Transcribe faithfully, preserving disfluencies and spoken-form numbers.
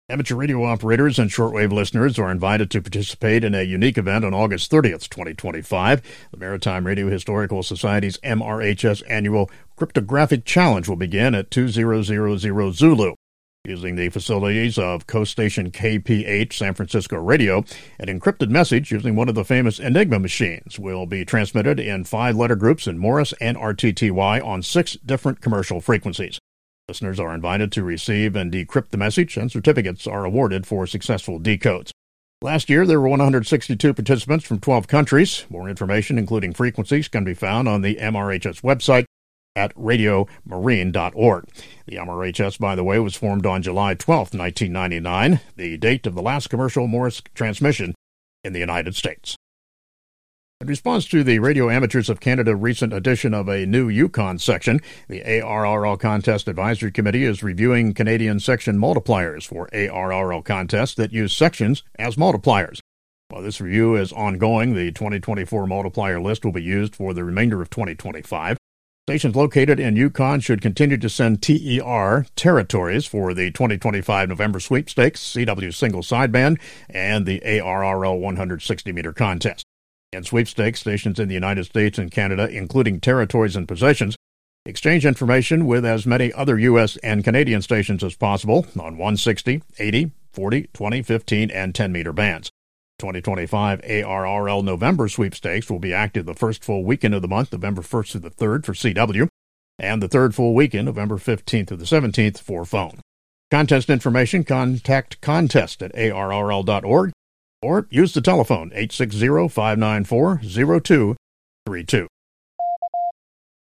Amateur radio operators and shortwave listeners are invited to participate in a unique event on August thirtieth, twenty twenty-five. The Maritime Radio Historical Society's M R H S annual Cryptographic Challenge will begin at two thousand Zulu. Using the facilities of Coast Station K P H San Francisco Radio, an encrypted message using one of the famous Enigma machines will be transmitted in five-letter groups in Morse and R T T Y on six different commercial frequencies. Listeners are invited to receive and decrypt the message, and certificates are awarded for successful decodes. Last year, there were one hundred sixty-two participants from twelve countries. More information, including frequencies, can be found on the M R H S website at radio marine dot org. The M R H S, by the way, was formed on July twelfth, nineteen ninety-nine, the date of the last commercial Morse transmission in the United States. In response to the Radio Amateurs of Canada recent addition of a new Yukon section, the A R R L Contest Advisory Committee is reviewing Canadian section multipliers for A R R L contests that use sections as multipliers. While this review is ongoing, the twenty twenty-four multiplier list will be used for the remainder of twenty twenty-five. Stations located in Yukon should continue to send T E R territories for the twenty twenty-five November Sweepstakes, C W Single Sideband, and the A R R L one hundred sixty meter contest. In sweepstakes, stations in the United States and Canada, including territories and possessions, exchange information with as many other U S and Canadian stations as possible on one sixty, eighty, forty, twenty, fifteen, and ten meter bands. twenty twenty-five A R R L November Sweepstakes will be active the first full weekend of the month, November first through the third for C W, and the third full weekend, November fifteenth through the seventeenth for phone. Contest information, contact contest at A R R L dot org or use the telephone eight six zero, five nine four, zero two three two.